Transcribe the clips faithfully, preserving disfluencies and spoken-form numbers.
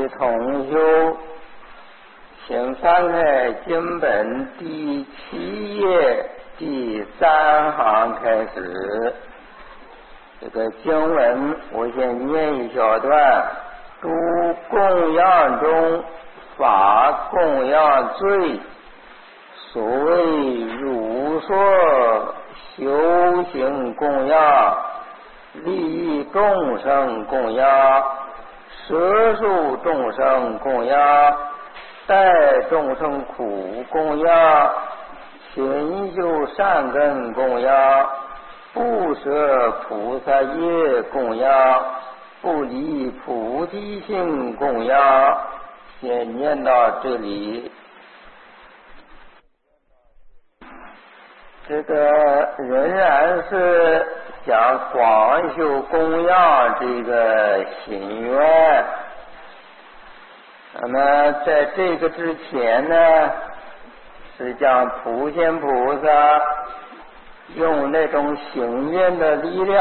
位同修，请翻开经本第七页第三行开始。这个经文我先念一小段：诸供养中，法供养最，所谓如说修行供养，利益众生供养，摄受众生供养，待众生苦供养，勤修善根供养，不舍菩萨业供养，不离菩提心供养。先念到这里。这个仍然是想广修供养这个心愿。那么在这个之前呢，是讲普贤菩萨用那种行愿的力量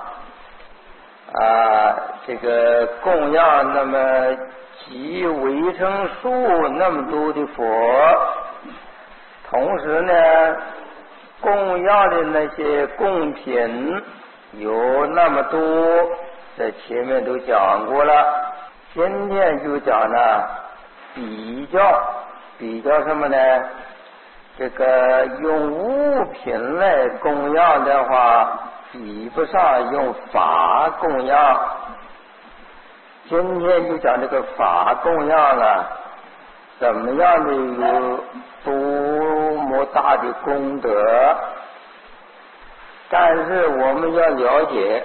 啊，这个供养那么几围成数那么多的佛，同时呢供养的那些贡品有那么多，在前面都讲过了。今天就讲呢比较比较什么呢？这个用物品来供养的话，比不上用法供养。今天就讲这个法供养了，怎么样的有多么大的功德。但是我们要了解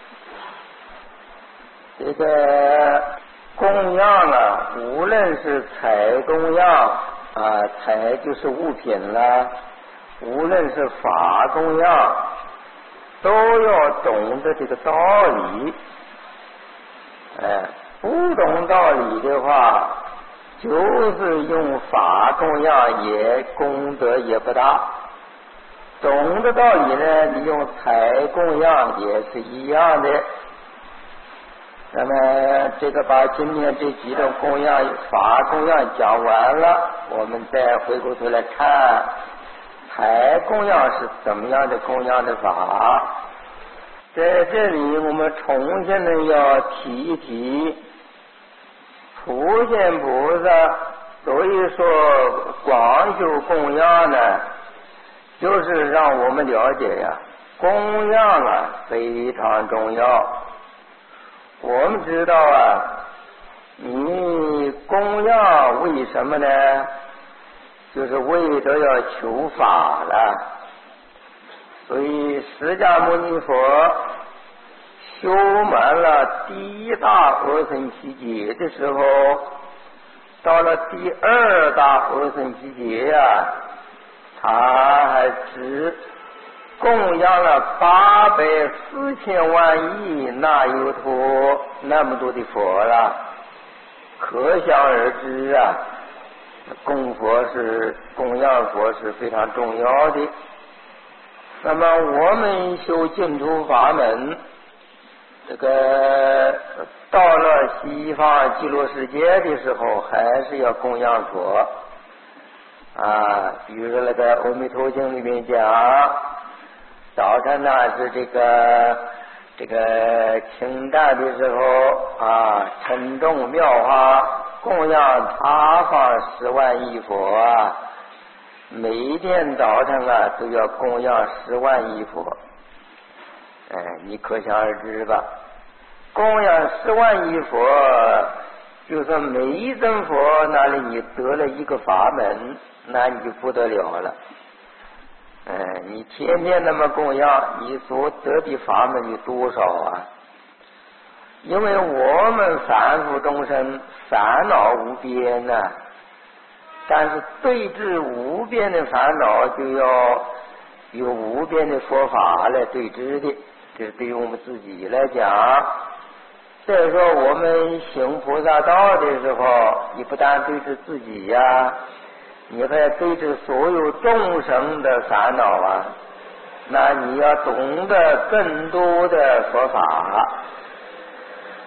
这个供养了，无论是财供养啊，财就是物品了，无论是法供养，都要懂得这个道理。哎，不懂道理的话，就是用法供养也功德也不大。懂的道理呢，你用财供养也是一样的。那么这个把今天这几种供养法供养讲完了，我们再回过头来看财供养是怎么样的供养的法。在这里我们重新的要提一提普贤菩萨，所以说广修供养呢，就是让我们了解呀，供养啊非常重要。我们知道啊，你供养为什么呢？就是为了要求法了。所以释迦牟尼佛修满了第一大阿僧祇劫的时候，到了第二大阿僧祇劫呀，他还只供养了八百四千万亿那由陀那么多的佛了，可想而知啊，供佛是供养佛是非常重要的。那么我们修净土法门，这个到了西方极乐世界的时候，还是要供养佛啊。比如说那个《阿弥陀经》里面讲，早晨呢是这个这个清淡的时候啊，称重妙法，供养他方十万亿佛啊，每一天早晨啊都要供养十万亿佛。哎，你可想而知吧，供养十万亿佛，就是每一尊佛那里你得了一个法门，那你就不得了了。哎，你天天那么供养，你所得的法门有多少啊？因为我们凡夫众生烦恼无边呐、啊，但是对治无边的烦恼，就要有无边的佛法来对治的。这是对于我们自己来讲。再说我们行菩萨道的时候，你不但对治自己呀、啊，你还对治所有众生的烦恼啊，那你要懂得更多的佛法。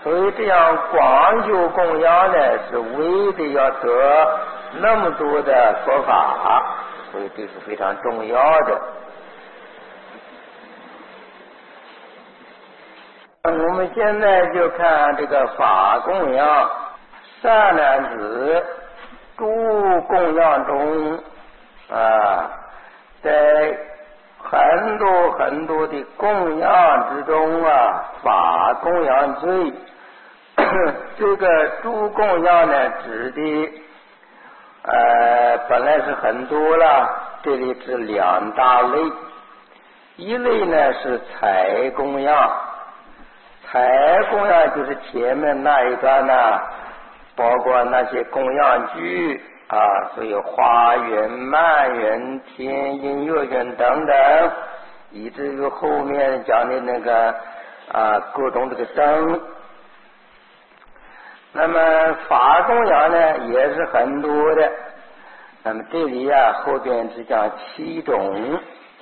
所以这样广修供养呢，是为的要得那么多的佛法，所以这是非常重要的。我们现在就看这个法供养，善男子诸供养中啊，在很多很多的供养之中啊，法供养最这个诸供养呢，指的呃本来是很多了，这里是两大类，一类呢是财供养，财供养就是前面那一段呢，包括那些供养具啊，所有花园、蔓园、田音乐园等等，以至于后面讲的那个啊各种这个灯。那么法供养呢也是很多的，那么这里啊后边只讲七种。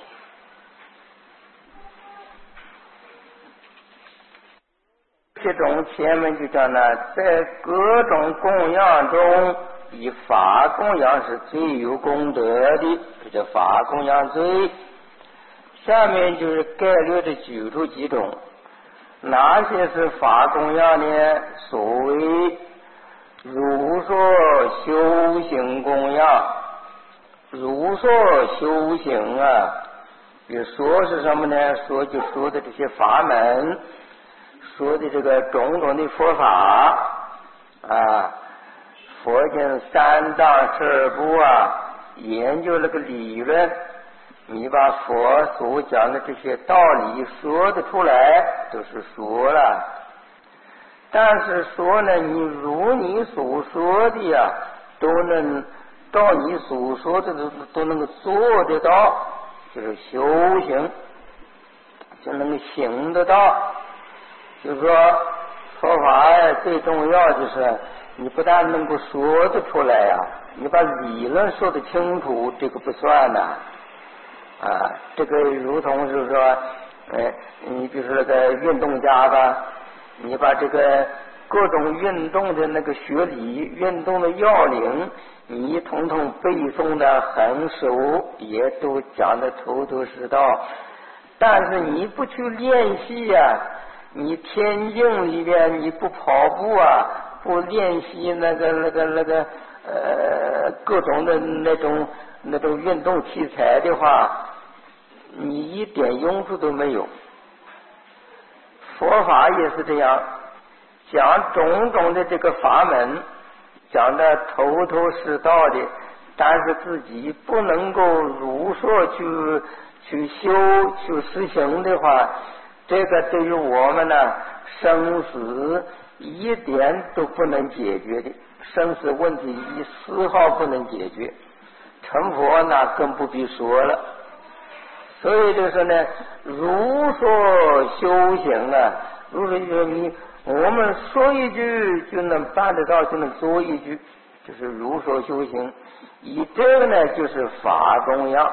这种前面就讲呢，在各种供养中，以法供养是最有功德的，这叫法供养最。下面就是概略的举出几种，哪些是法供养呢？所谓如说修行供养，如说修行啊，比如说是什么呢？说就说的这些法门。说的这个种种的佛法啊，佛经三藏十二部啊，研究那个理论，你把佛所讲的这些道理说得出来，都是说了。但是说呢，你如你所说的呀、啊，都能照你所说的都都能够做得到，就是修行，就能够行得到。就是说佛法呀，最重要就是你不但能够说得出来呀、啊，你把理论说得清楚，这个不算呐。啊，这个如同就是说，呃，你比如说那个运动家吧，你把这个各种运动的那个学理、运动的要领，你统统背诵的很熟，也都讲得头头是道。但是你不去练习呀、啊。你田径里边你不跑步啊，不练习那个那个那个呃各种的那种那种运动器材的话，你一点用处都没有。佛法也是这样，讲种种的这个法门，讲的头头是道的，但是自己不能够如说去去修去实行的话，这个对于我们呢，生死一点都不能解决的，生死问题一丝毫不能解决，成佛那更不必说了。所以就是呢，如说修行啊，如说就是你我们说一句就能办得到，就能做一句，就是如说修行。以这个呢，就是法供养。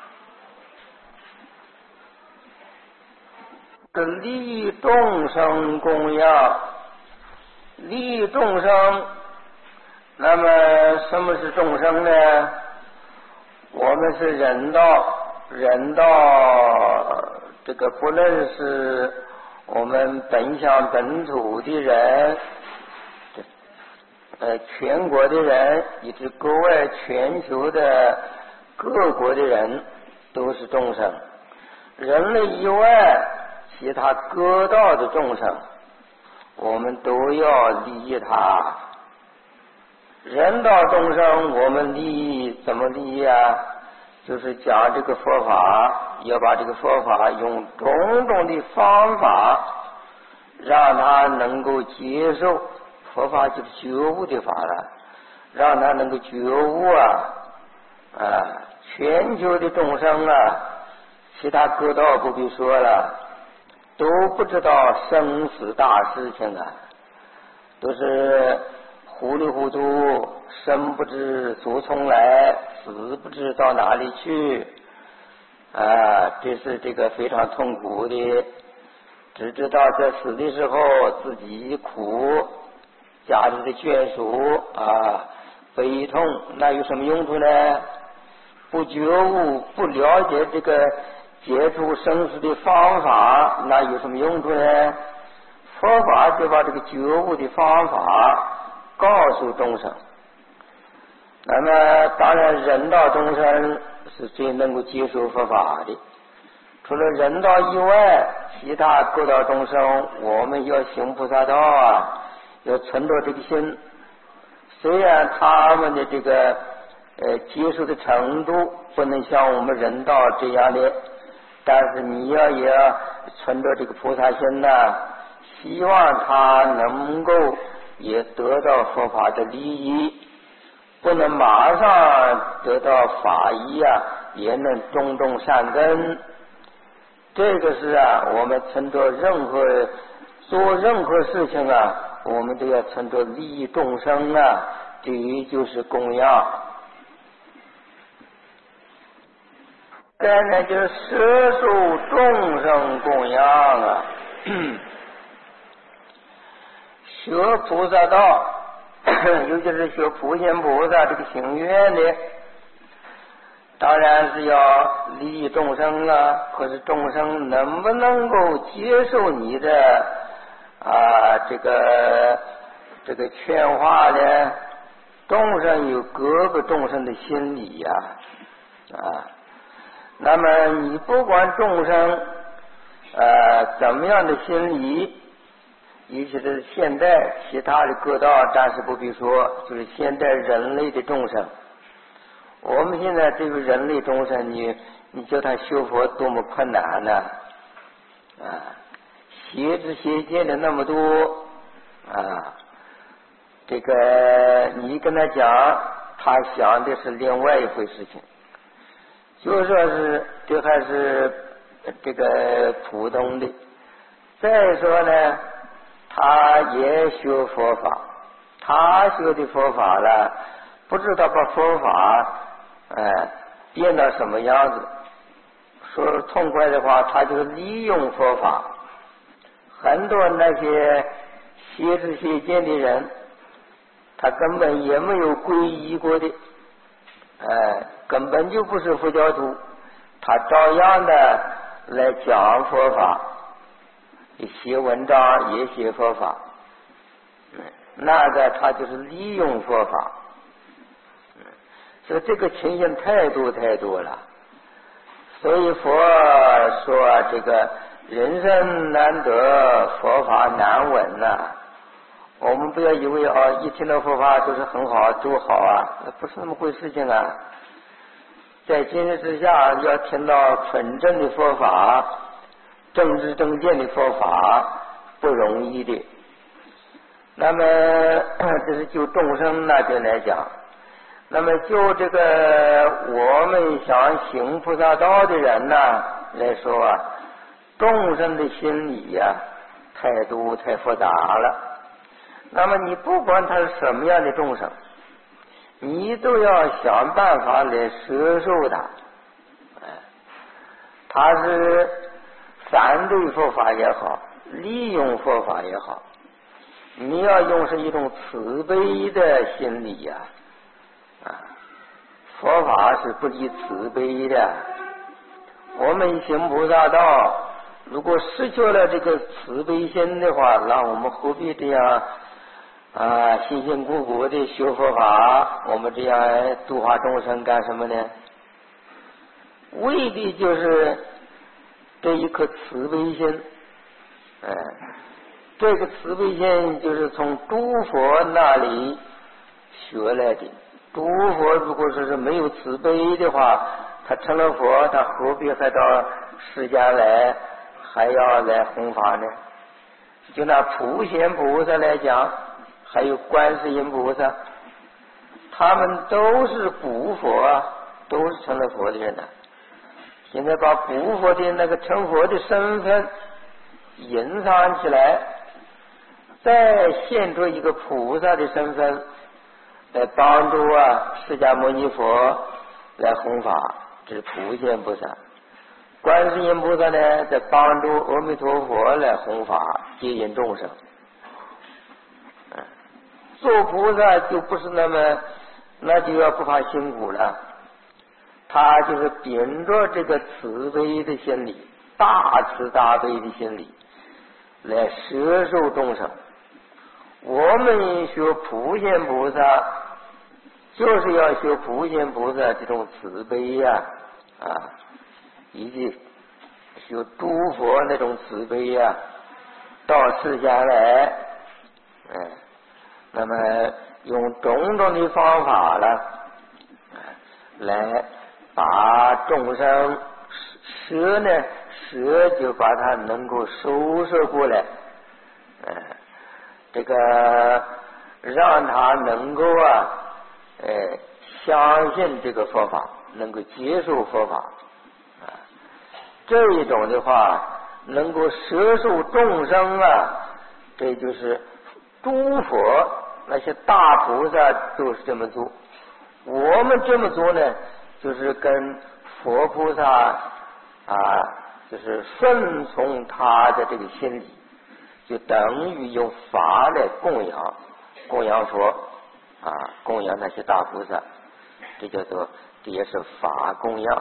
利众生供养，利众生，那么什么是众生呢？我们是人道，人道这个不论是我们本乡本土的人，呃，全国的人，以及国外全球的各国的人，都是众生。人类以外，其他各道的众生，我们都要利益他。人道众生，我们利益怎么利益啊？就是讲这个佛法，要把这个佛法用种种的方法，让他能够接受。佛法就是觉悟的法了，让他能够觉悟啊！啊，全球的众生啊，其他各道不必说了，都不知道生死大事情啊，都是糊里糊涂，生不知所从来，死不知到哪里去啊！这是这个非常痛苦的。 只知道在死的时候自己苦，家里的眷属啊悲痛，那有什么用处呢？不觉悟，不了解这个解除生死的方法，那有什么用处呢？佛法就把这个觉悟的方法告诉众生。那么当然人道众生是最能够接受佛法的，除了人道以外，其他各道众生我们要行菩萨道啊，要存着这个心。虽然他们的这个呃接受的程度不能像我们人道这样的，但是你要也要存着这个菩萨心呐、啊，希望他能够也得到佛法的利益，不能马上得到法益啊，也能种种善根。这个是啊，我们存着任何做任何事情啊，我们都要存着利益众生啊，这就是供养。再呢，就是摄受众生供养啊，学菩萨道，尤其是学普贤菩萨这个行愿的，当然是要利益众生啊。可是众生能不能够接受你的啊这个这个劝化呢？众生有各个众生的心理呀 啊, 啊那么你不管众生呃怎么样的心理，尤其是现代其他的各道暂时不必说，就是现代人类的众生，我们现在这个人类众生，你你叫他修佛多么困难呢？啊，邪知邪见的那么多啊，这个你跟他讲，他想的是另外一回事情。就说是这还是这个普通的。再说呢，他也学佛法，他学的佛法了，不知道把佛法呃变到什么样子。说痛快的话，他就利用佛法。很多那些邪知邪见的人，他根本也没有皈依过的，呃，根本就不是佛教徒，他照样的来讲佛法，写文章也写佛法，那个他就是利用佛法，所以这个情形太多太多了。所以佛说这个人生难得，佛法难闻呐、啊。我们不要以为啊，一听到佛法都是很好都好啊，那不是那么回事情啊。在今日之下，要听到纯正的佛法、正知正见的佛法不容易的。那么这是就众生那边来讲，那么就这个我们想行菩萨道的人呢来说啊，众生的心理呀、啊、太多太复杂了。那么你不管他是什么样的众生，你都要想办法来摄受他。他是反对佛法也好，利用佛法也好，你要用是一种慈悲的心理呀、啊。啊，佛法是不离慈悲的。我们行菩萨道，如果失去了这个慈悲心的话，那我们何必这样啊，辛辛苦苦的学佛法，我们这样度化众生干什么呢？未必就是这一颗慈悲心。哎，这个慈悲心就是从诸佛那里学来的。诸佛如果说是没有慈悲的话，他成了佛，他何必还到世间来，还要来弘法呢？就拿普贤菩萨来讲，还有观世音菩萨，他们都是古佛啊，都是成了佛的人呢、啊。现在把古佛的那个成佛的身份隐藏起来，再现出一个菩萨的身份来帮助啊释迦牟尼佛来弘法，这是普贤菩萨。 观世音菩萨呢，在帮助阿弥陀佛来弘法接引众生。做菩萨就不是那么，那就要不怕辛苦了。他就是秉着这个慈悲的心理，大慈大悲的心理，来摄受众生。我们学普贤菩萨，就是要学普贤菩萨这种慈悲呀、啊，啊，以及学诸佛那种慈悲呀、啊，到世间来，嗯，那么用种种的方法了，来把众生舍呢，舍就把它能够收摄过来，嗯，这个让他能够啊，呃，相信这个佛法，能够接受佛法，啊，这一种的话，能够摄受众生啊，这就是诸佛那些大菩萨都是这么做。我们这么做呢，就是跟佛菩萨啊，就是顺从他的这个心理，就等于用法来供养供养佛啊，供养那些大菩萨，这叫做这也是法供养。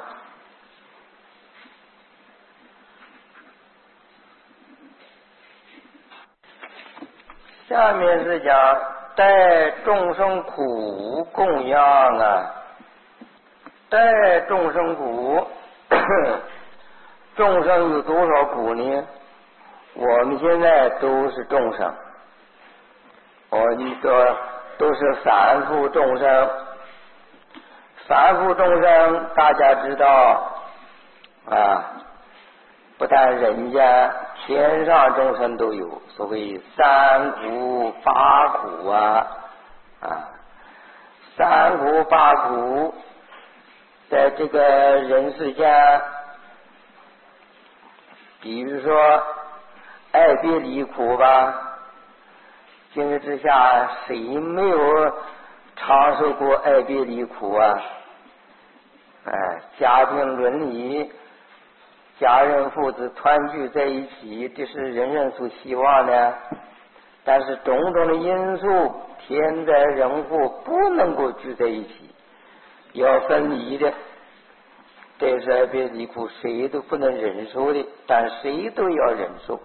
下面是讲待众生苦供养啊，待众生苦，众生有多少苦呢？我们现在都是众生，我们说都是凡夫众生。凡夫众生大家知道啊，不但人间天上众生都有，所谓三苦八苦啊啊，三苦八苦，在这个人世间，比如说爱别离苦吧，今日之下谁没有尝受过爱别离苦啊？哎，家庭伦理，家人父子团聚在一起，这是人人所希望的。但是种种的因素，天灾人祸不能够聚在一起，要分离的。这是爱别离苦，谁都不能忍受的，但谁都要忍受。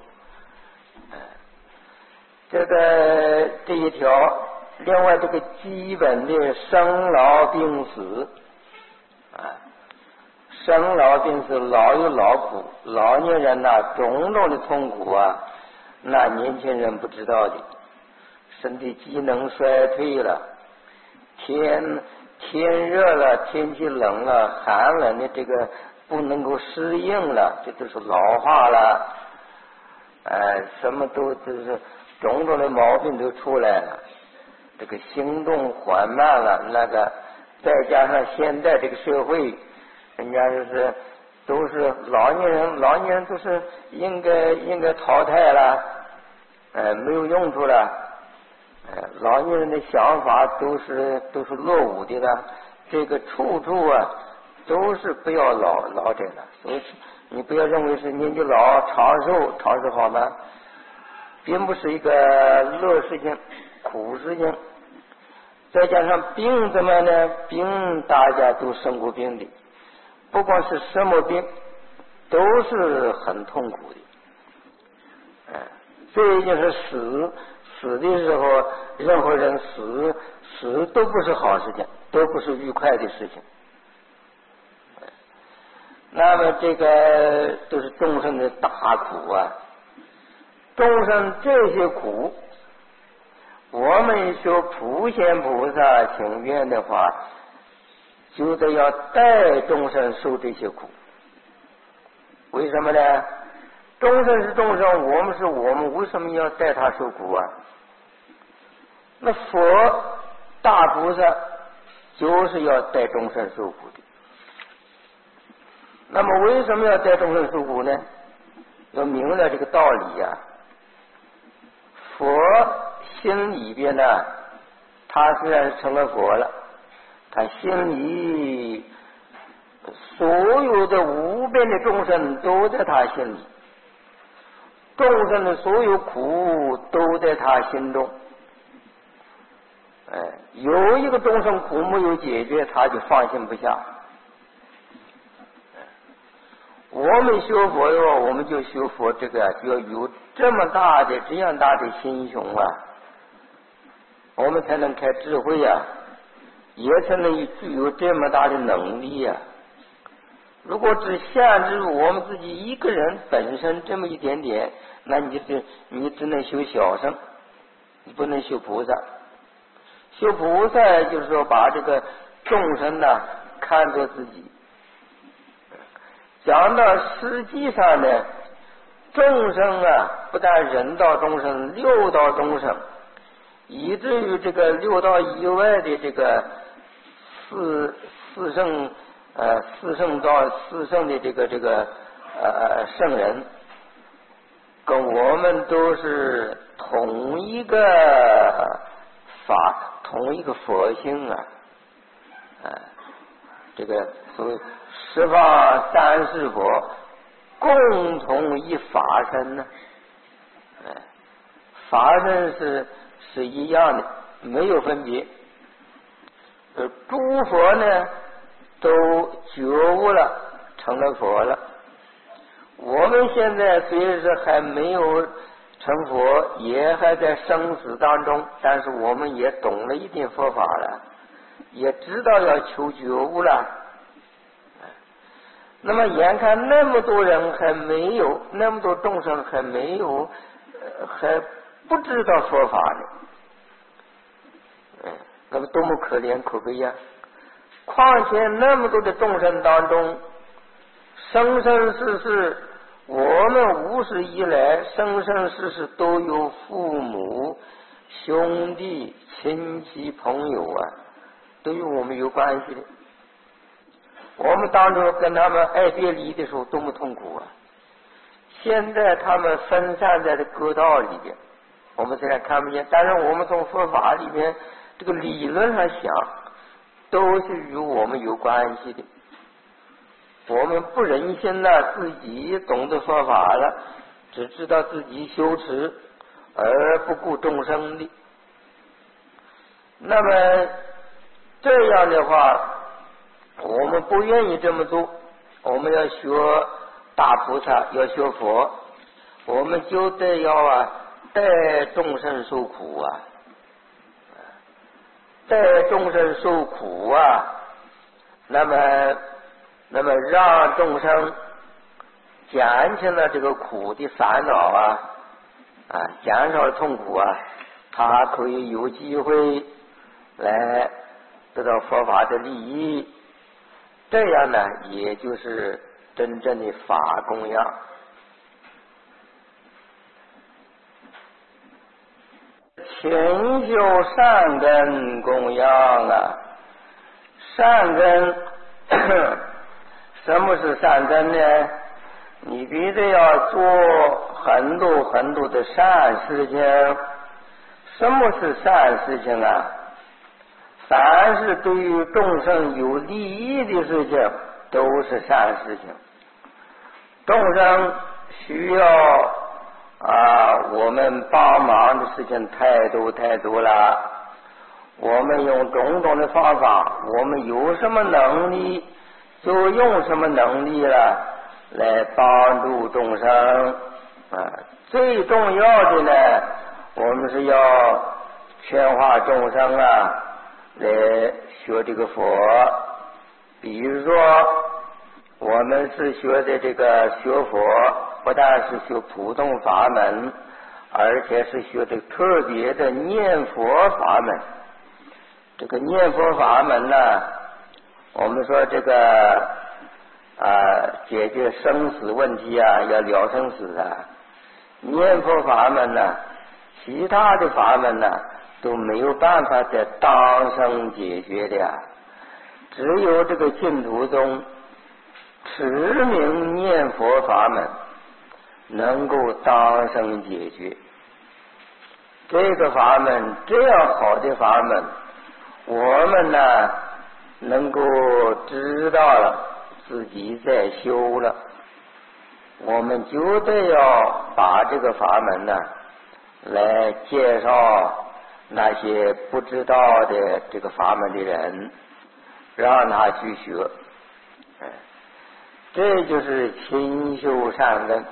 这个这一条，另外这个基本的生老病死啊，生老病死，老有老苦，老年人呐、啊，种种的痛苦啊，那年轻人不知道的，身体机能衰退了，天天热了，天气冷了，寒冷的这个不能够适应了，这都是老化了，呃，什么都就是种种的毛病都出来了，这个行动缓慢了，那个再加上现在这个社会，人家就是都是老年人，老年人都是应该应该淘汰了，呃，没有用处了，呃，老年人的想法都是都是落伍的了，这个处处啊都是不要老老者了，所以你不要认为是年纪老长寿长寿好吗？并不是一个乐事情，苦事情。再加上病怎么呢？病大家都生过病的，不光是什么病，都是很痛苦的。哎，这就是死，死的时候，任何人死，死都不是好事情，都不是愉快的事情。那么这个都是众生的大苦啊，众生这些苦，我们说普贤菩萨请愿的话，就得要带众生受这些苦。为什么呢？众生是众生，我们是我们，为什么要带他受苦啊？那佛大菩萨就是要带众生受苦的。那么为什么要带众生受苦呢？要明了这个道理呀、啊。佛心里边呢，他虽然成了佛了，他心里所有的无边的众生都在他心里，众生的所有苦都在他心中。哎，有一个众生苦没有解决，他就放心不下。我们学佛哟，我们就学佛这个，就要有这么大的这样大的心胸啊，我们才能开智慧啊，也才能具有这么大的能力啊。如果只限制我们自己一个人本身这么一点点，那你只你只能修小乘，你不能修菩萨。修菩萨就是说把这个众生呢看作自己。讲到实际上呢，众生啊，不但人道众生、六道众生，以至于这个六道以外的这个四四圣呃四圣道四圣的这个这个呃圣人，跟我们都是同一个法，同一个佛性啊，啊、呃，这个所谓十方三世佛共同一法身呢，哎，法身是是一样的，没有分别。呃，诸佛呢都觉悟了，成了佛了。我们现在虽然是还没有成佛，也还在生死当中，但是我们也懂了一点佛法了，也知道要求觉悟了。那么眼看那么多人还没有，那么多众生还没有，呃、还不知道佛法呢，嗯，那么多么可怜可悲呀！况且那么多的众生当中，生生世世，我们无始以来生生世世都有父母、兄弟、亲戚、朋友啊，都与我们有关系的。我们当初跟他们爱别离的时候多么痛苦啊！现在他们分散在这各道里边，我们虽然看不见，但是我们从佛法里面这个理论上想，都是与我们有关系的。我们不忍心呢自己懂得佛法了，只知道自己修持，而不顾众生的。那么这样的话，我们不愿意这么做，我们要学大菩萨，要学佛，我们就得要啊带众生受苦啊，带众生受苦啊，那么那么让众生减轻了这个苦的烦恼啊，啊减少了痛苦啊，他可以有机会来得到佛法的利益。这样呢，也就是真正的法供养。勤修善根供养啊，善根，什么是善根呢？你必须要做很多很多的善事情。什么是善事情啊？凡是对于众生有利益的事情，都是善事情。众生需要啊，我们帮忙的事情太多太多了。我们用种种的方法，我们有什么能力就用什么能力了，来帮助众生啊。最重要的呢，我们是要劝化众生啊，来学这个佛。比如说我们是学的这个学佛，不但是学普通法门，而且是学这个特别的念佛法门。这个念佛法门呢，我们说这个啊解决生死问题啊，要了生死啊。念佛法门呢，其他的法门呢都没有办法在当生解决的呀，只有这个净土宗持名念佛法门能够当生解决。这个法门这样好的法门，我们呢能够知道了， 自己在修了，我们就得要把这个法门呢来介绍那些不知道的这个法门的人，让他去学。这就是勤修善根，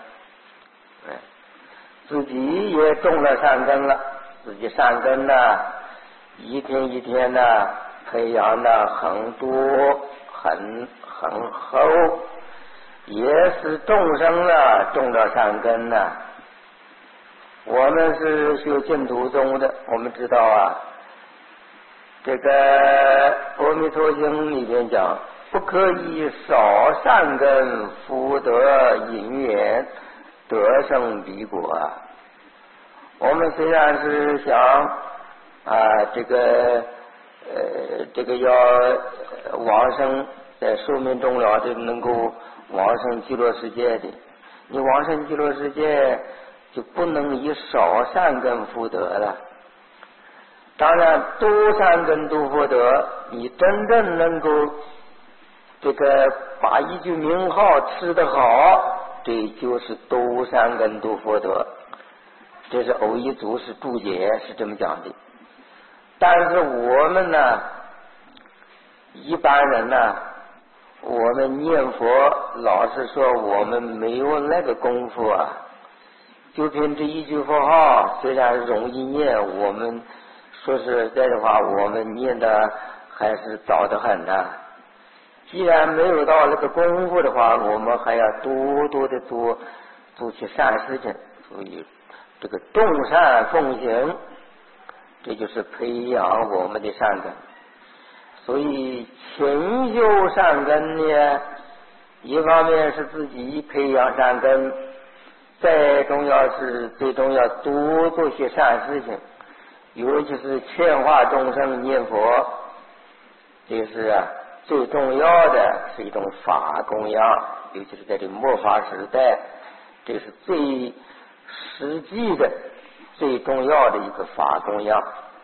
自己也种了善根了，自己善根呢一天一天呢培养的很多很很厚，也是众生呢种了善根呢。我们是修净土宗的，我们知道啊，这个阿弥陀经里边讲，不可以少善根福德因缘得生彼国啊。我们虽然是想啊这个呃这个要往生，在寿命终了就能够往生极乐世界的，你往生极乐世界就不能以少善根福德了。当然多善根多福德，你真正能够这个把一句名号吃得好，这就是多善根多福德。这是偶一祖师注解是这么讲的。但是我们呢一般人呢，我们念佛老是说我们没有那个功夫啊，就凭这一句佛号虽然容易念，我们说实在的话我们念的还是早得很的。既然没有到那个功夫的话，我们还要多多的做做些善事情，所以这个众善奉行，这就是培养我们的善根。所以勤修善根呢，一方面是自己培养善根，再重要是最重要多做些善事情，尤其是劝化众生念佛，这是啊最重要的是一种法供养，尤其是在这末法时代，这是最实际的最重要的一个法供养。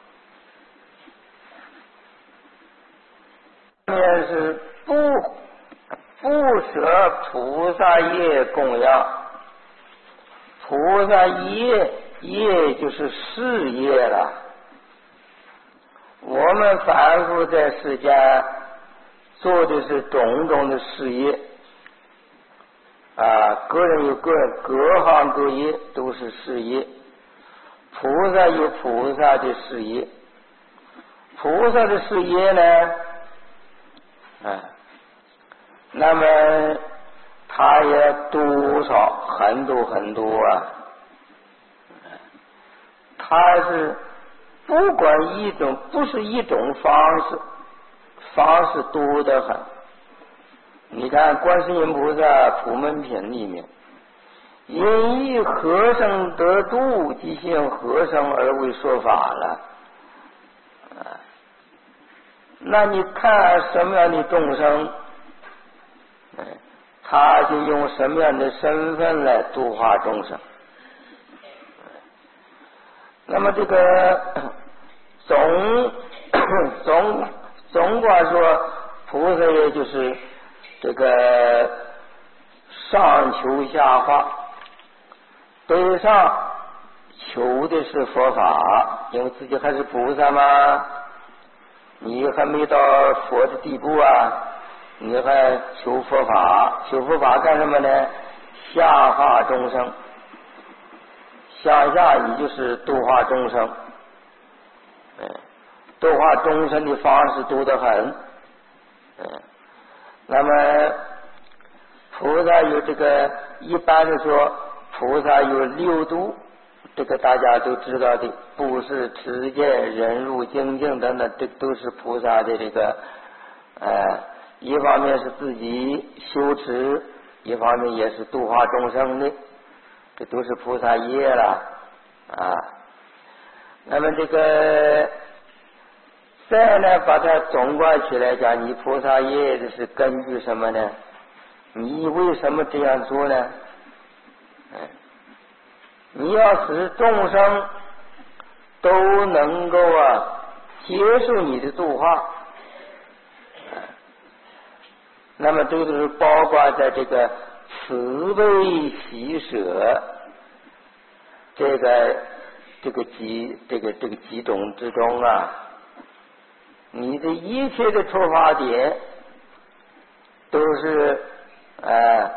下面是不不舍菩萨业供养。菩萨业业就是事业了。我们凡夫在世间做的是种种的事业啊，个人有个人各行各业都是事业，菩萨有菩萨的事业。菩萨的事业呢啊，那么他也多少很多很多啊，他是不管一种不是一种方式，方式多得很。你看观世音菩萨普门品里面，因以何生得度，即现何生而为说法了。啊，那你看什么样的众生，他就用什么样的身份来度化众生。那么这个总总总管说，菩萨也就是这个上求下化，对上求的是佛法，因为自己还是菩萨嘛，你还没到佛的地步啊，你还求佛法，求佛法干什么呢？下化众生，向下也就是度化众生，嗯，度化众生的方式多得很，嗯，那么菩萨有这个，一般的说菩萨有六度，这个大家都知道的，布施、持戒、忍辱、精进等等，这都是菩萨的这个呃，一方面是自己修持，一方面也是度化众生的，这都是菩萨业了啊。那么这个再呢把它总观起来讲，你菩萨业的是根据什么呢？你为什么这样做呢？你要使众生都能够啊接受你的度化， 那么这个都是包括在这个慈悲喜舍这个这个几这个这个几种之中啊，你的一切的出发点都是呃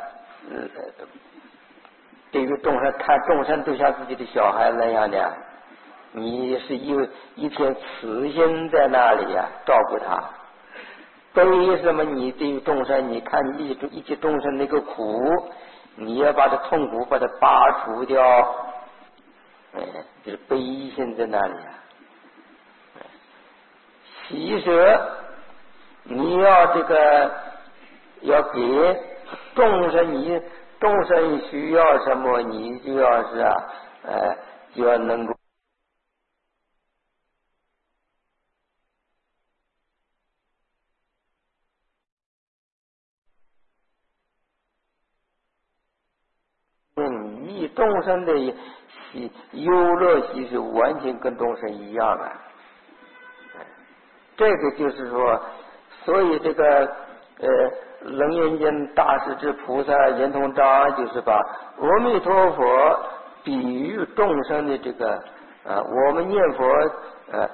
对于众生，看众生都像自己的小孩那样的，你是有一片慈心在那里呀、啊，照顾他。为什么你对于众生，你看一一切众生那个苦，你要把这痛苦把它拔除掉，哎，就是悲心在那里啊。喜舍，你要这个要给众生，你众生需要什么，你就要是啊，呃，就要能够。你众生的喜忧乐喜是完全跟众生一样的，这个就是说，所以这个呃楞严经大势至菩萨圆通章就是把阿弥陀佛比喻众生的这个呃我们念佛呃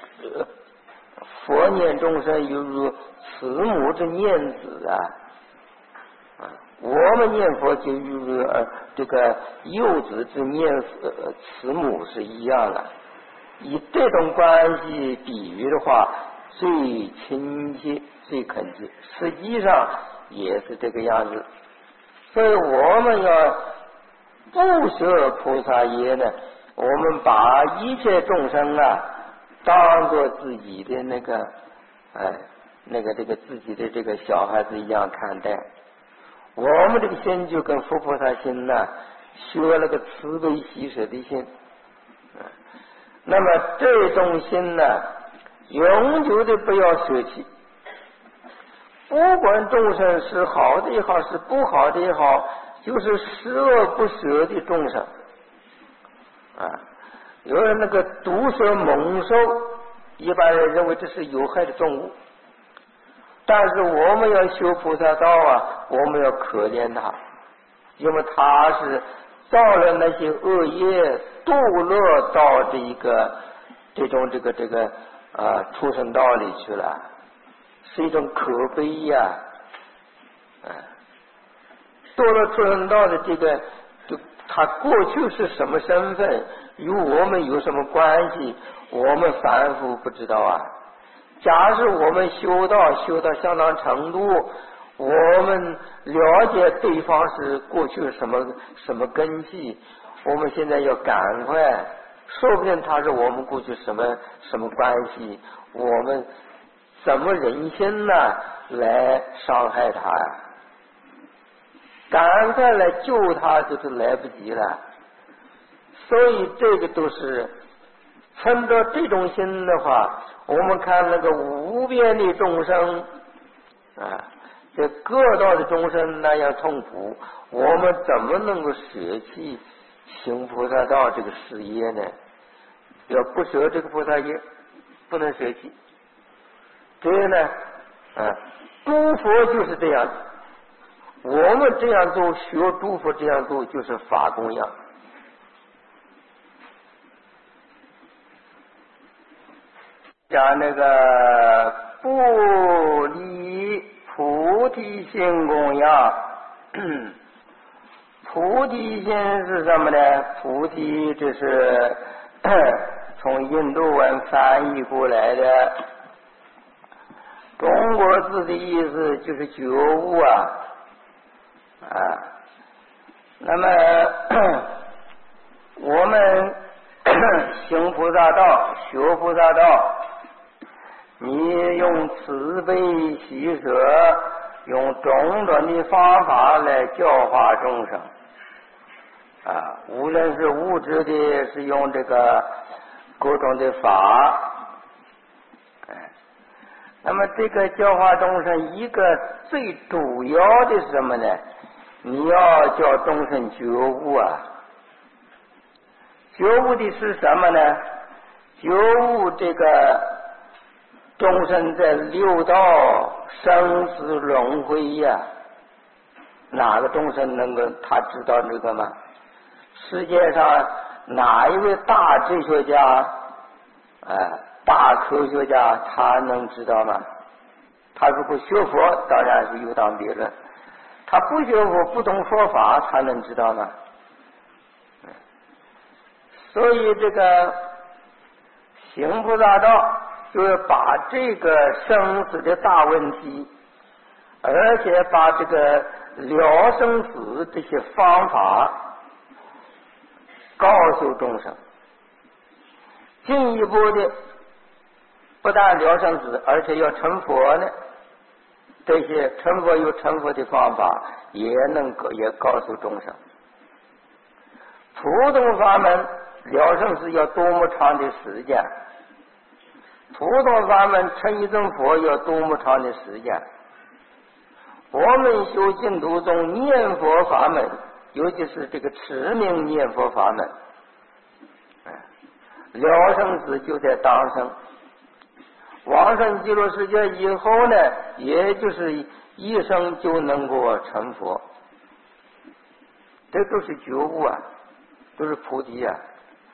佛念众生犹如慈母之念子啊。我们念佛就与呃这个幼子之念呃慈母是一样的，以这种关系比喻的话，最亲切、最恳切，实际上也是这个样子。所以我们要不舍菩萨业呢，我们把一切众生啊当作自己的那个哎那个这个自己的这个小孩子一样看待。我们这个心就跟佛菩萨心呢、啊，学了个慈悲喜舍的心。那么这种心呢，永久的不要舍弃。不管众生是好的也好，是不好的也好，就是十恶不舍的众生。啊，有人那个毒蛇猛兽，一般人认为这是有害的动物。但是我们要修菩萨道啊，我们要可怜他，因为他是造了那些恶业，堕落到这一个这种这个这个啊畜生道里去了，是一种可悲呀、啊！堕落畜生道的这个，就他过去是什么身份，与我们有什么关系，我们凡夫不知道啊。假使我们修道修到相当程度，我们了解对方是过去什么什么根系，我们现在要赶快，说不定他是我们过去什么什么关系，我们怎么忍心呢来伤害他呀？赶快来救他就是来不及了。所以这个都是趁着这种心的话，我们看那个无边的众生啊，这各道的众生那样痛苦，我们怎么能够舍弃行菩萨道这个事业呢？要不舍这个菩萨业，不能舍弃。这个呢，啊，诸佛就是这样，我们这样做，学诸佛这样做，就是法供养。讲那个不离菩提心供养，菩提心是什么呢？菩提这是从印度文翻译过来的，中国字的意思就是觉悟啊啊。那么我们行菩萨道，学菩萨道，你用慈悲喜舍，用种种的方法来教化众生啊，无论是物质的，是用这个各种的法。那么这个教化众生，一个最主要的是什么呢？你要叫众生觉悟啊！觉悟的是什么呢？觉悟这个众生在六道生死轮回呀、啊，哪个众生能够他知道这个吗？世界上哪一位大哲学家、呃、大科学家他能知道吗？他如果学佛当然是有当别论，他不学佛不懂佛法他能知道吗？所以这个行菩萨道就是把这个生死的大问题，而且把这个了生死这些方法告诉众生，进一步的不但了生死，而且要成佛呢。这些成佛有成佛的方法，也能也告诉众生。普通法门了生死要多么长的时间？普通法门成一尊佛要多么长的时间？我们修净土宗念佛法门，尤其是这个持名念佛法门，了生死就在当生。往生极乐世界以后呢，也就是一生就能够成佛，这都是觉悟啊，都是菩提啊。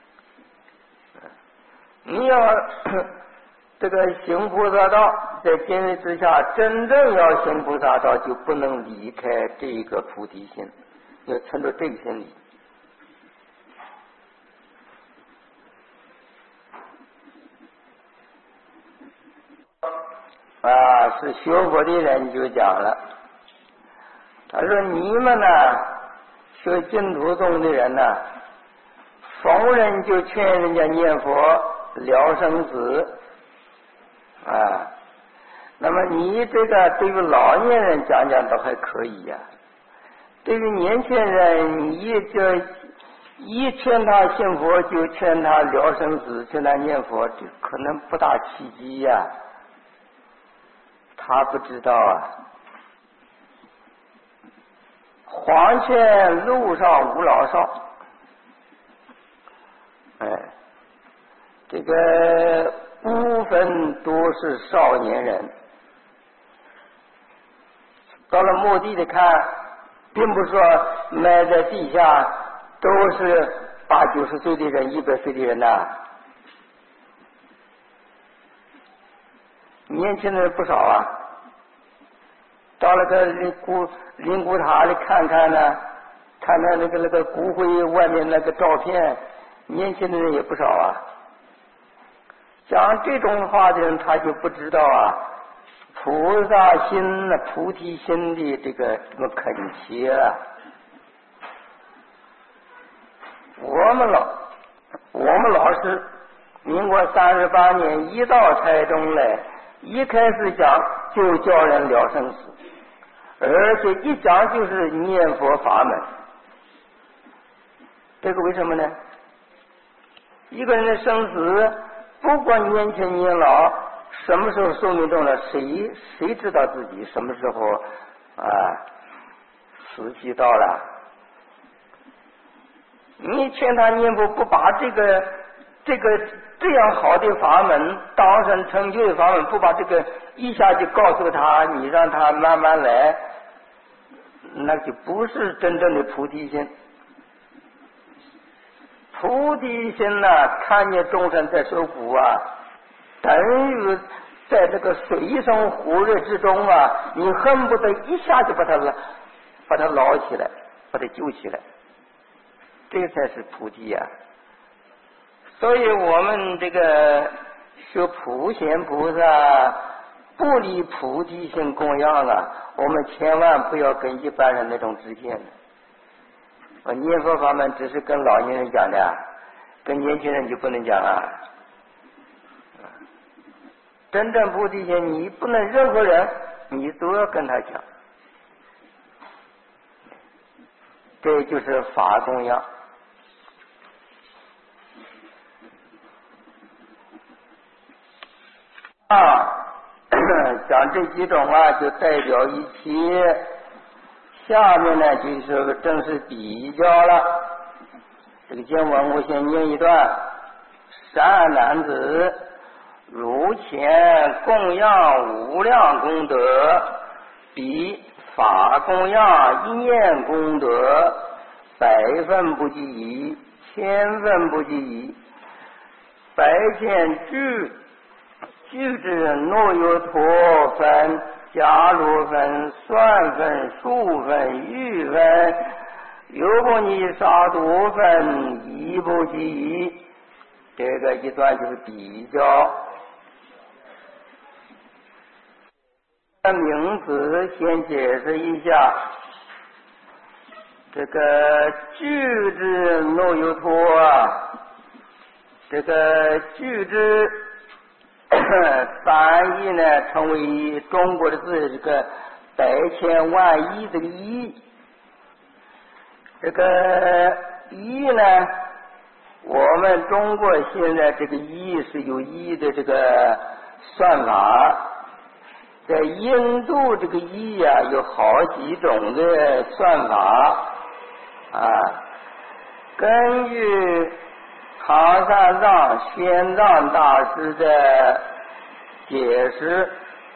你要这个行菩萨道，在今日之下，真正要行菩萨道，就不能离开这个菩提心，要存着这个心理。啊，是学佛的人就讲了，他说你们呢，学净土宗的人呢，逢人就劝人家念佛了生死啊，那么你这个对于老年人讲讲倒还可以呀、啊，对于年轻人，你就一劝他信佛就劝他了生死，劝他念佛，这可能不大契机呀、啊。他不知道啊，黄泉路上无老少，哎，这个部分都是少年人。到了墓地里看，并不是说埋在地下都是八九十岁的人、一百岁的人呐、啊，年轻人不少啊。到了个灵骨灵骨塔里看看呢，看看那个那个骨灰外面那个照片，年轻的人也不少啊。讲这种话的人，他就不知道啊，菩萨心、菩提心的这个这么恳切啊。我们老我们老师，民国三十八年一到台中来，一开始讲就叫人了生死。而且一讲就是念佛法门，这个为什么呢？一个人的生死，不管年轻年老，什么时候寿命终了，谁谁知道自己什么时候啊死期到了？你劝他念佛，不把这个这个这样好的法门，当生成就的法门，不把这个一下就告诉他，你让他慢慢来。那就不是真正的菩提心。菩提心呢、啊，看见众生在受苦啊，等于在这个水深火热之中啊，你恨不得一下就把他把他捞起来，把他救起来，这才是菩提啊。所以我们这个学普贤菩萨，不离菩提心供养啊，我们千万不要跟一般人那种直见。我念佛法门只是跟老年人讲的，跟年轻人就不能讲啊。真正菩提心，你不能任何人你都要跟他讲，这就是法供养。啊，讲这几种啊，就代表一切。下面呢，就是正式比较了。这个经文我先念一段：善男子， 如前供养无量功德，比法供养一念功德，百分不及一，千分不及一。百千具具之若有陀分、迦罗分、算分、数分、欲分、有不尼沙多分，一不及一。这个一段就是比较。名词先解释一下，这个具之若有陀啊，这个具之翻译呢成为中国的字，这个百千万亿这个亿，这个亿呢，我们中国现在这个亿是有亿的这个算法。在印度这个亿啊，有好几种的算法啊。根据唐三藏玄奘大师的解释，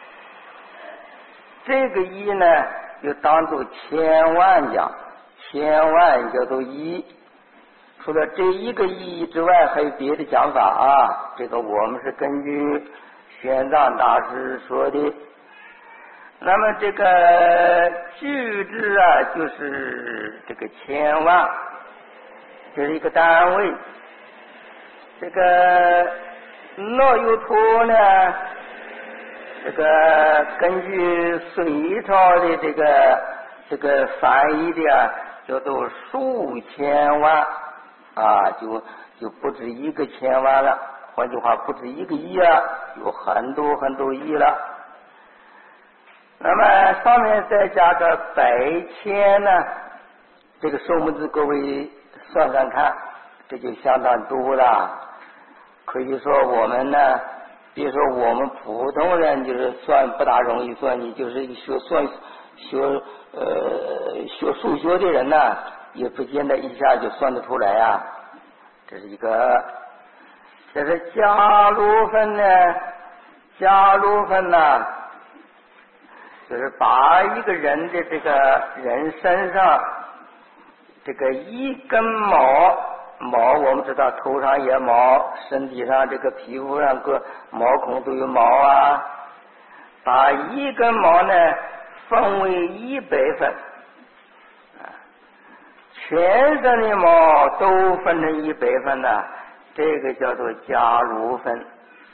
这个亿呢，就当做千万讲，千万叫做亿。除了这一个亿之外，还有别的讲法啊。这个我们是根据玄奘大师说的。那么这个具之啊，就是这个千万，这是一个单位。这个若有陀呢，这个根据隋朝的这个这个翻译的啊，叫做数千万啊，就就不止一个千万了。换句话，不止一个亿啊，有很多很多亿了。那么上面再加个百千呢，这个数目字各位算算看，这就相当多了。可以说我们呢，比如说我们普通人就是算不大容易算，你就是学算学呃学数学的人呢，也不见得一下就算得出来啊。这是一个，这是迦罗分呢，迦罗分呢。就是把一个人的这个人身上这个一根毛毛，我们知道头上也毛，身体上这个皮肤上各毛孔都有毛啊，把一根毛呢分为一百分啊，全身的毛都分成一百分呢，这个叫做迦罗分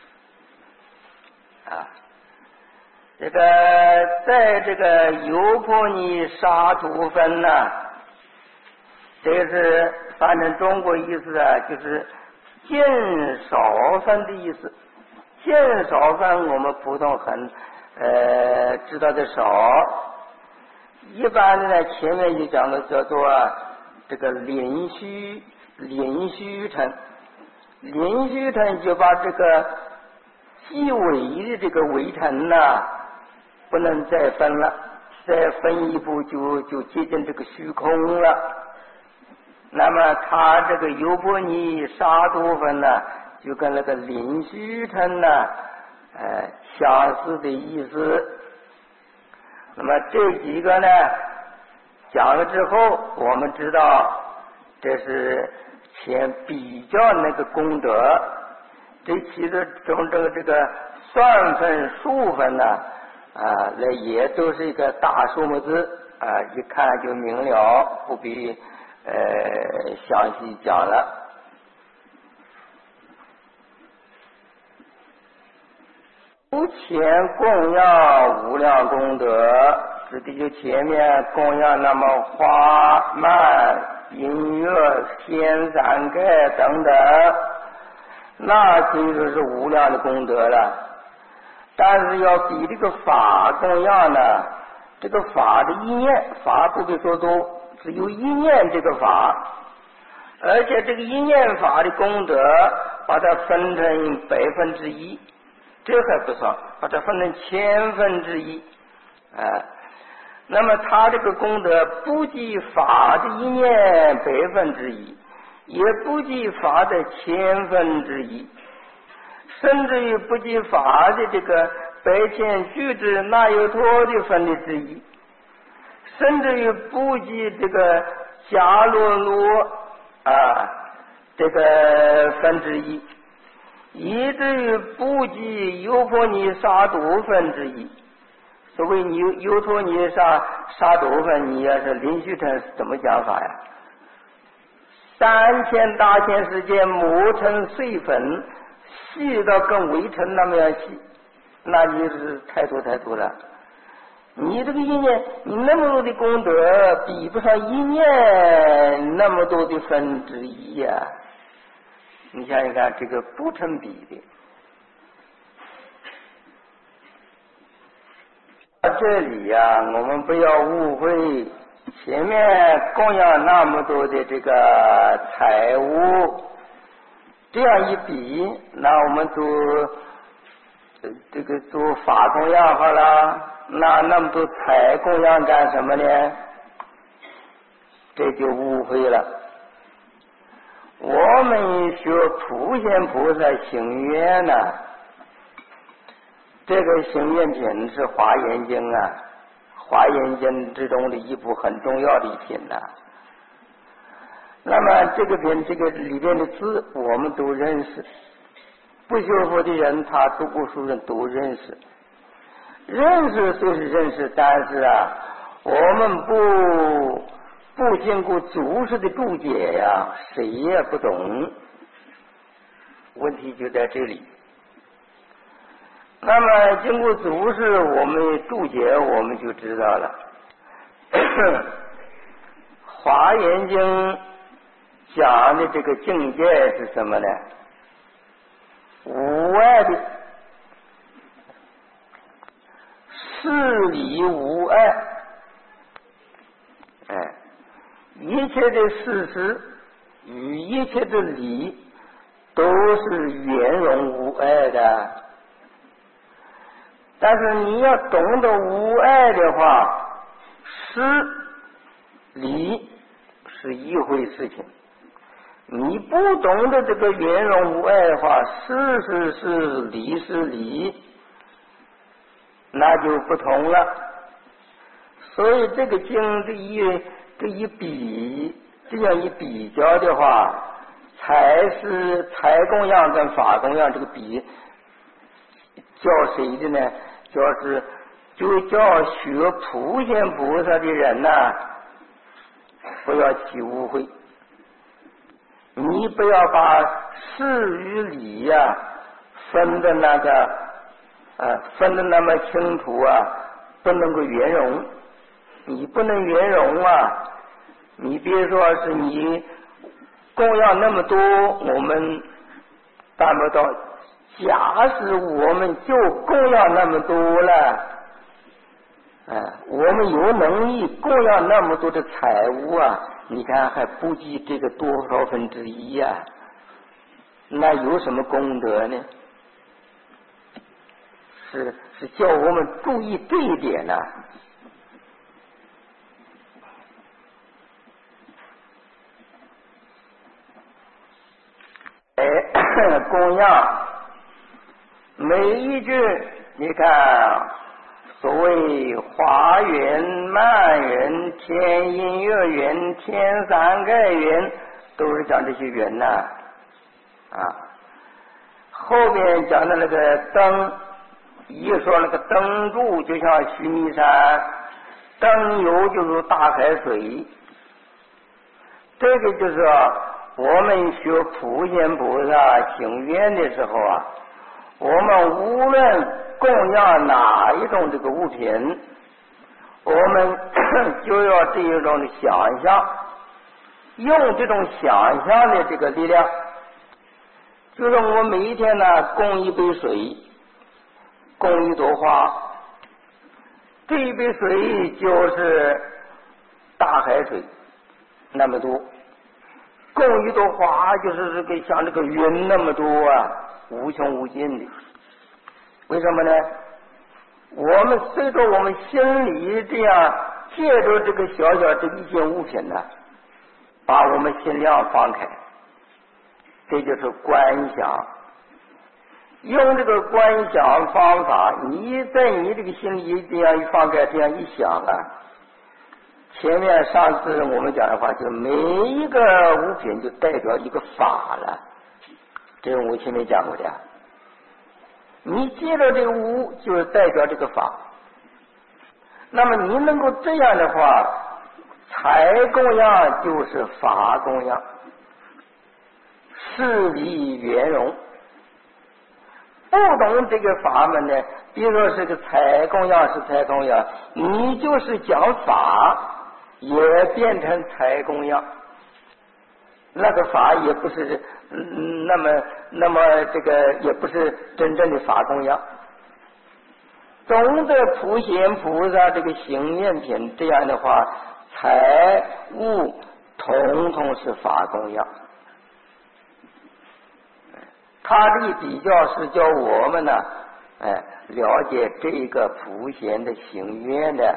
啊。这个在这个优婆尼沙土分呢，这个是翻成中国意思啊，就是见少分的意思。见少分我们普通很呃知道的少，一般的呢前面就讲的叫做这个临虚临虚称，临虚称就把这个细微的这个微尘呢。不能再分了，再分一步就就接近这个虚空了。那么它这个优婆尼沙多分呢，就跟那个临虚称呢，呃，相似的意思。那么这几个呢，讲了之后，我们知道这是前比较那个功德，这其中这个这个算分数分呢。啊，那也都是一个大数目字啊，一看就明了，不必呃详细讲了。无前供养无量功德，指的就前面供养那么花蔓音乐仙山盖等等，那可以说是无量的功德了。但是要比这个法供养呢，这个法的一念，法不必说多，只有一念这个法，而且这个一念法的功德，把它分成百分之一，这还不算，把它分成千分之一，啊、呃，那么他这个功德不及法的一念百分之一，也不及法的千分之一。 甚至于不计法的这个白天具之那由托的分的之一，甚至于不计这个迦罗罗啊这个分之一，以至于不计优婆尼沙多分之一。所谓你优陀尼沙沙多分，你要是林虚成怎么讲法呀？三千大千世界磨成碎粉，细到跟围城那么样细，那就是太多太多了。你这个一念，你那么多的功德，比不上一念那么多的分之一呀、啊。你想想看，这个不成比的。这里呀、啊，我们不要误会，前面供养那么多的这个财物，这样一比，那我们做这个做法供养好了，那那么多财供养干什么呢？这就误会了。我们学普贤菩萨行愿呢、啊。这个行愿品是华严经啊，华严经之中的一部很重要的一品呐、啊。那么这个品这个里边的字我们都认识，不学佛的人他读过书人都认识，认识虽是认识，但是啊，我们不不经过祖师的注解呀、啊，谁也不懂。问题就在这里。那么经过祖师我们注解，我们就知道了。华严经讲的这个境界是什么呢？无碍的，事理无碍，哎，一切的事实与一切的理都是圆融无碍的。但是你要懂得无碍的话，事理是一回事情。你不懂得这个圆融无碍的话，事是事，理是理，那就不同了。所以这个经这一这一比，这样一比较的话，才是财供养跟法供养这个比叫谁的呢？叫是就叫学普贤菩萨的人呐、啊，不要起误会。你不要把事与理呀、啊、分的那个啊分的那么清楚啊，不能够圆融。你不能圆融啊！你别说是你供养那么多，我们办不到。假使我们就供养那么多了，哎，我们有能力供养那么多的财物啊，你看还不及这个多少分之一呀、啊？那有什么功德呢？是是叫我们注意这一点呢、啊。哎，供养。每一句，你看，所谓花园、满园、天音乐园、天山盖园，都是讲这些园呐、啊。啊，后边讲的那个灯，一说那个灯柱就像须弥山，灯油就是大海水。这个就是我们学普贤菩萨行愿的时候啊。我们无论供养哪一种这个物品，我们就要这一种的想象，用这种想象的这个力量，就是我每一天呢供一杯水，供一朵花，这一杯水就是大海水那么多，供一朵花就是这个像这个云那么多啊，无穷无尽的。为什么呢？我们随着我们心里这样借着这个小小这一件物品呢、啊，把我们心量放开，这就是观想。 用这个观想方法，你在你这个心里这样一放开，这样一想啊，前面上次我们讲的话，就每一个物品就代表一个法了，这是我前面讲过的。你接着这个物，就是代表这个法。那么你能够这样的话，财供养就是法供养，事理圆融。不懂这个法门呢，比如说是个财供养是财供养，你就是讲法，也变成财供养，那个法也不是嗯那么那么这个也不是真正的法供养。总的普贤菩萨这个行愿品，这样的话，财物统统是法供养。他这个比较是叫我们呢，哎，了解这个普贤的行愿的。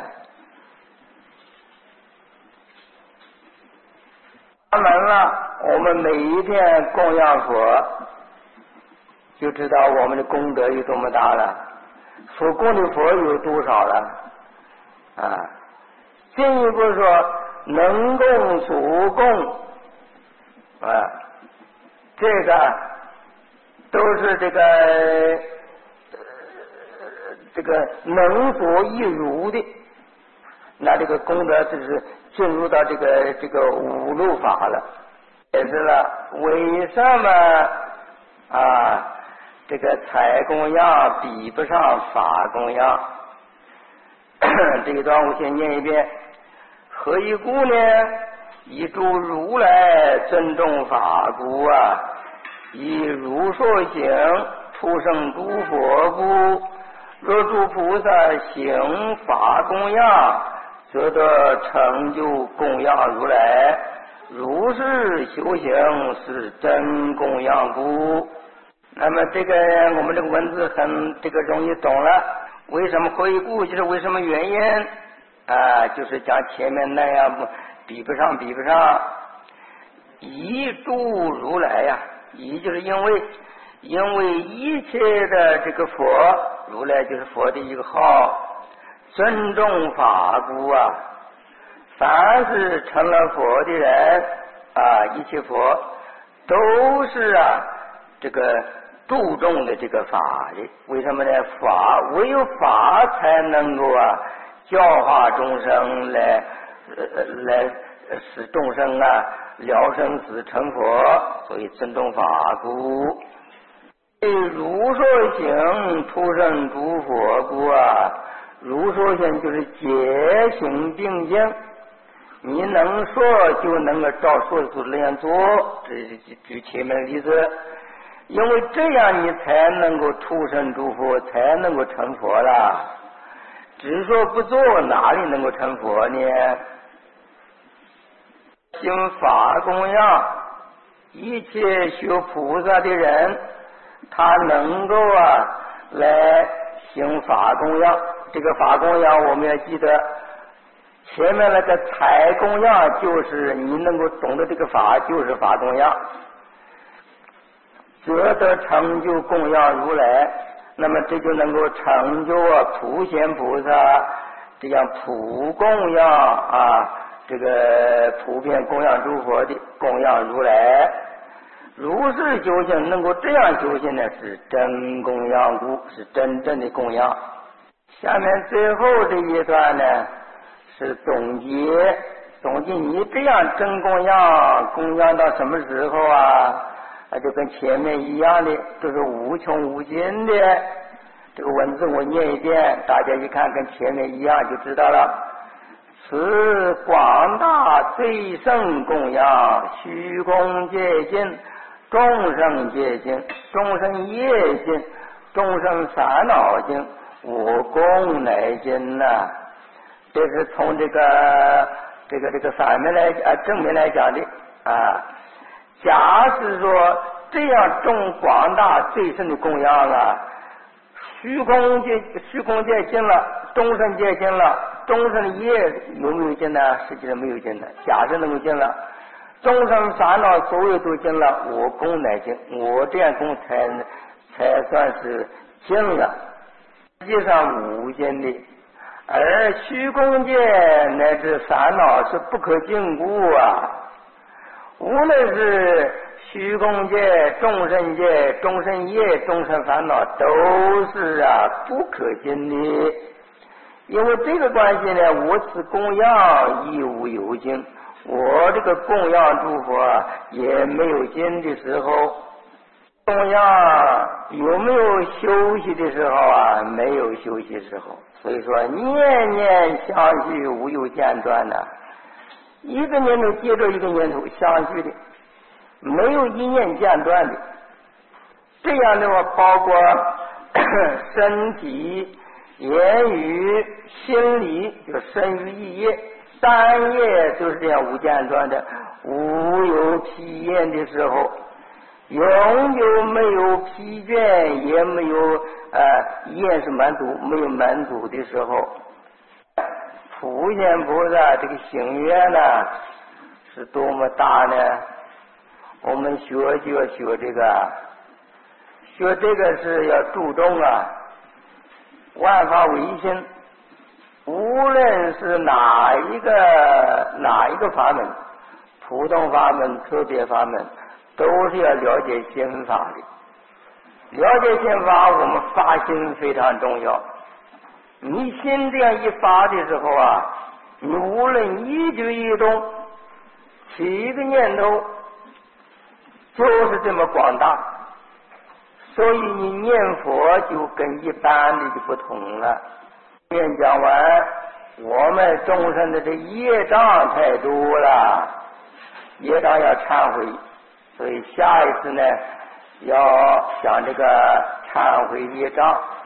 当然了，我们每一天供养佛，就知道我们的功德有多么大了，所供的佛有多少了啊！进一步说，能供所供啊，这个都是这个、呃、这个能所一如的，那这个功德就是进入到这个这个五路法了。也是了，为什么啊这个财供养比不上法供养？这一段我先念一遍。何以故呢？以诸如来尊重法故啊，以如所行出生诸佛故。若诸菩萨行法供养，则得成就供养如来。如是修行是真供养故。那么这个我们这个文字很这个容易懂了。为什么何以故？就是为什么原因啊？就是讲前面那样比不上，比不上。以诸如来呀、啊，以就是因为因为一切的这个佛，如来就是佛的一个号，尊重法故啊。凡是成了佛的人啊，一切佛都是啊这个注重的这个法的。为什么呢？法唯有法才能够啊教化众生，来呃来使众生啊了生死成佛，所以尊重法故。如所行出生诸佛故啊，如所行就是解行并进。你能说就能够照说出那样做，这是举前面的例子。因为这样你才能够出生诸佛，才能够成佛了。只说不做，哪里能够成佛呢？行法供养，一切学菩萨的人，他能够啊来行法供养。这个法供养我们要记得。前面那个财供养就是你能够懂得这个法，就是法供养，则得成就供养如来。那么这就能够成就啊普贤菩萨这样普供养啊，这个普遍供养诸佛的供养如来。如是修行，能够这样修行呢，是真供养故，是真正的供养。下面最后这一段呢，是总结，总结你这样真供养，供养到什么时候啊？那就跟前面一样的，都是无穷无尽的。这个文字我念一遍，大家一看跟前面一样就知道了。此广大最胜供养，虚空界尽，众生界尽，众生业尽，众生烦恼尽，我供乃尽呐、啊。这是从这个这个这个反面来啊正面来讲的啊。假使说这样众广大最深的供养了，虚空界虚空界尽了，众生界尽了，众生的业有没有尽呢？实际上没有尽的。假设能够尽了，众生烦恼所有都尽了，我供乃尽，我这样供才才算是净了，实际上无尽的。而虚空界乃至烦恼是不可禁锢啊，无论是虚空界、众生界、众生业、众生烦恼，都是啊不可尽的。因为这个关系呢，我此供养亦无有尽，我这个供养诸佛也没有尽的时候。供养有没有休息的时候啊？没有休息时候。所以说念念相续，无有间断的，一个念头接着一个念头相续的，没有一念间断的。这样的话，包括身体、言语、心理，就身语意业三业，就是这样无间断的，无有疲厌的时候。永久没有疲倦，也没有呃厌是满足，没有满足的时候。普贤菩萨这个心愿呢是多么大呢？我们学就要学这个，学这个是要注重啊，万法唯心，无论是哪一个哪一个法门，普通法门、特别法门，都是要了解心法的。了解心法，我们发心非常重要。你心这样一发的时候啊，你无论一举一动，起一个念头，就是这么广大。所以你念佛就跟一般的就不同了。念讲完，我们众生的这业障太多了，业障要忏悔。所以下一次呢，要想这个忏悔业障。